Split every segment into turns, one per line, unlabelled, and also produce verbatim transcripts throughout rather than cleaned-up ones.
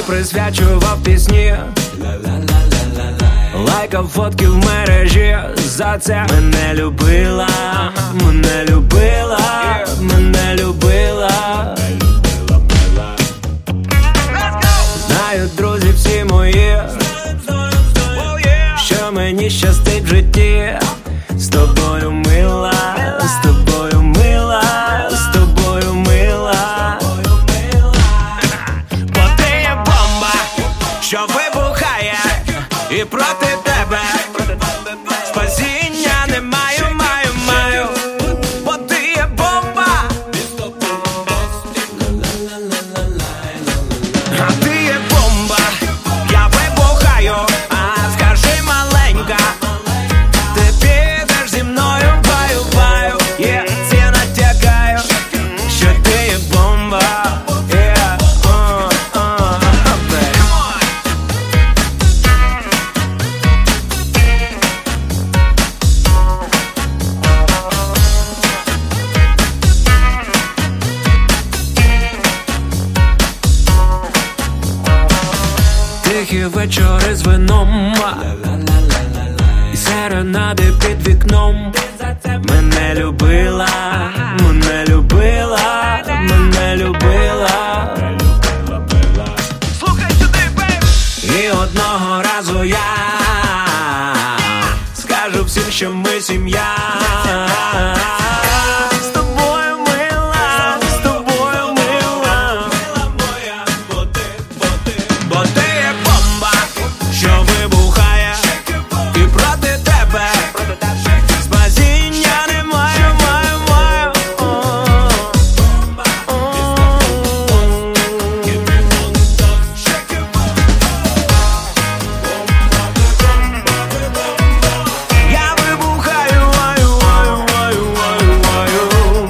присвячував пісні, лайкав фотки в мережі. За це мене любила, мене любила, мене любила. Знають друзі всі мої, що мені щастить в житті. З тобою мила, з тобою мила, з тобою мила. Бо ти є бомба, що вибухає, і проти тебе спасіння не маю, маю, маю. Бо ти є бомба, а ти є бомба, я вибухаю. А скажи, маленька, ти підеш зі мною, баю, баю. Я це натякаю, що ти є бомба. Yeah. Uh, uh, uh, Тихі вечори з вином і серенади під вікном. Мене любила, мене любила, мене любила. Слухай сюди, бейб! І одного разу я скажу всім, що ми сім'я. З тобою мила, з тобою мила. Бо ти є бомба, що вибухає, і проти тебе спасіння не маю, маю, маю. Я вибухаю, аю, аю, аю, аю, аю.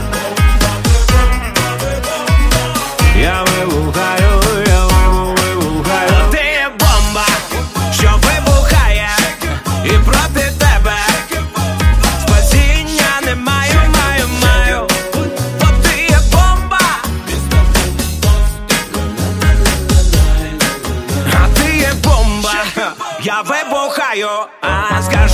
Я вибухаю, я вибухаю. Ти є бомба, що вибухає, і проти тебе спасіння не маю, маю, маю. Бо ти є бомба, а ти є бомба. Я вибухаю, а скажи,